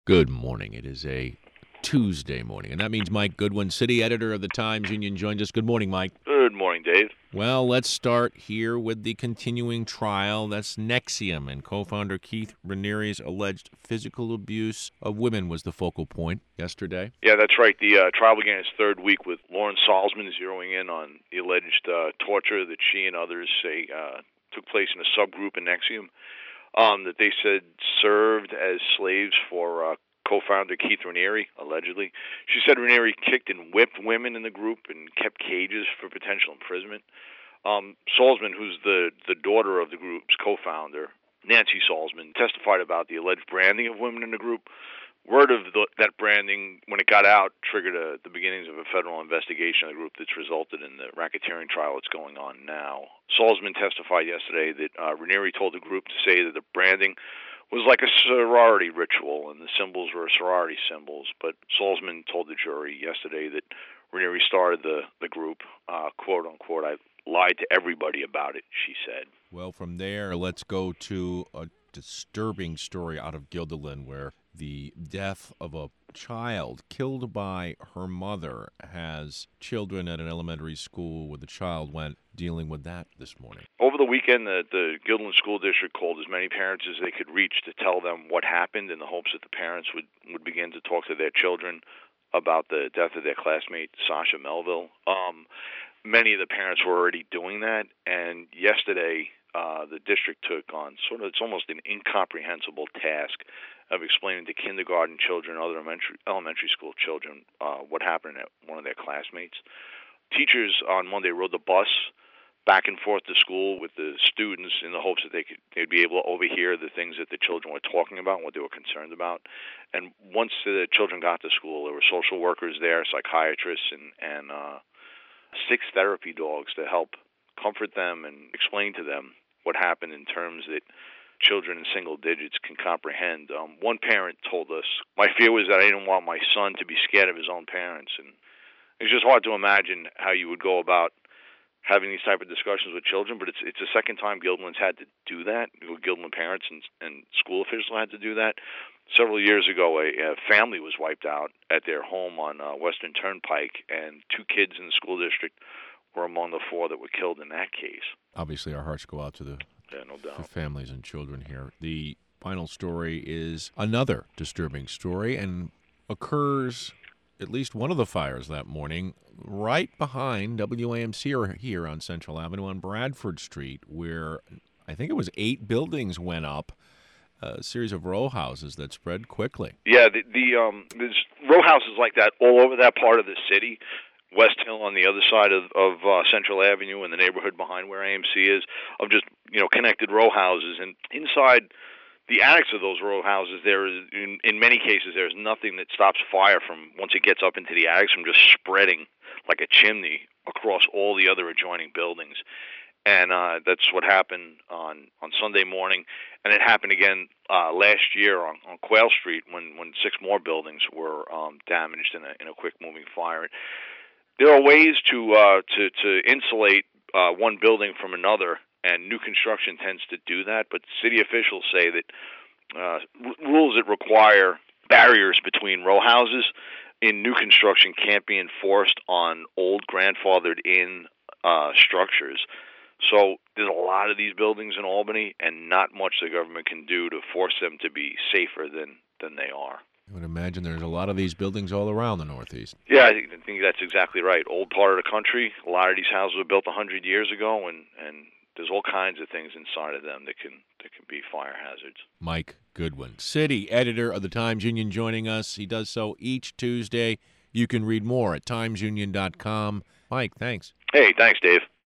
Good morning. It is a Tuesday morning, and that means Mike Goodwin, city editor of the Times-Union, joins us. Good morning, Mike. Good morning, Dave. Well, let's start here with the continuing trial. That's NXIVM, and co-founder Keith Raniere's alleged physical abuse of women was the focal point yesterday. Yeah, that's right. The trial began its third week with Lauren Salzman zeroing in on the alleged torture that she and others say took place in a subgroup in NXIVM that they said served as slaves for co-founder Keith Raniere, allegedly. She said Raniere kicked and whipped women in the group and kept cages for potential imprisonment. Salzman, who's the daughter of the group's co-founder, Nancy Salzman, testified about the alleged branding of women in the group. Word of that branding, when it got out, triggered the beginnings of a federal investigation of the group that's resulted in the racketeering trial that's going on now. Salzman testified yesterday that Raniere told the group to say that the branding was like a sorority ritual and the symbols were sorority symbols. But Salzman told the jury yesterday that Raniere started the group, quote unquote, I lied to everybody about it, she said. Well, from there, let's go to a disturbing story out of Guilderland where the death of a child killed by her mother has children at an elementary school where the child went dealing with that this morning. Over the weekend, the Guilderland School District called as many parents as they could reach to tell them what happened in the hopes that the parents would begin to talk to their children about the death of their classmate, Sasha Melville. Many of the parents were already doing that, and yesterday the district took on it's almost an incomprehensible task of explaining to kindergarten children, other elementary school children, what happened at one of their classmates. Teachers on Monday rode the bus back and forth to school with the students in the hopes that they'd be able to overhear the things that the children were talking about and what they were concerned about. And once the children got to school, there were social workers there, psychiatrists, and 6 therapy dogs to help comfort them and explain to them what happened in terms that children in single digits can comprehend. One parent told us, my fear was that I didn't want my son to be scared of his own parents. And it's just hard to imagine how you would go about having these type of discussions with children, but it's the second time Guilderland's had to do that. Guilderland parents and school officials had to do that. Several years ago, a family was wiped out at their home on Western Turnpike, and 2 kids in the school district were among the 4 that were killed in that case. Obviously, our hearts go out to the no doubt. families and children here. The final story is another disturbing story and occurs, at least one of the fires that morning, right behind WAMC here on Central Avenue on Bradford Street, where I think it was 8 buildings went up, a series of row houses that spread quickly. Yeah, there's row houses like that all over that part of the city. West Hill on the other side of Central Avenue and the neighborhood behind where AMC is, of just connected row houses. And inside the attics of those row houses, there is in many cases there's nothing that stops fire from, once it gets up into the attics, from just spreading like a chimney across all the other adjoining buildings. And that's what happened on Sunday morning, and it happened again last year on Quayle Street when 6 more buildings were damaged in a quick moving fire. There are ways to insulate one building from another, and new construction tends to do that. But city officials say that rules that require barriers between row houses in new construction can't be enforced on old grandfathered-in structures. So there's a lot of these buildings in Albany, and not much the government can do to force them to be safer than they are. I would imagine there's a lot of these buildings all around the Northeast. Yeah, I think that's exactly right. Old part of the country. A lot of these houses were built 100 years ago, and there's all kinds of things inside of them that can be fire hazards. Mike Goodwin, city editor of the Times-Union, joining us. He does so each Tuesday. You can read more at timesunion.com. Mike, thanks. Hey, thanks, Dave.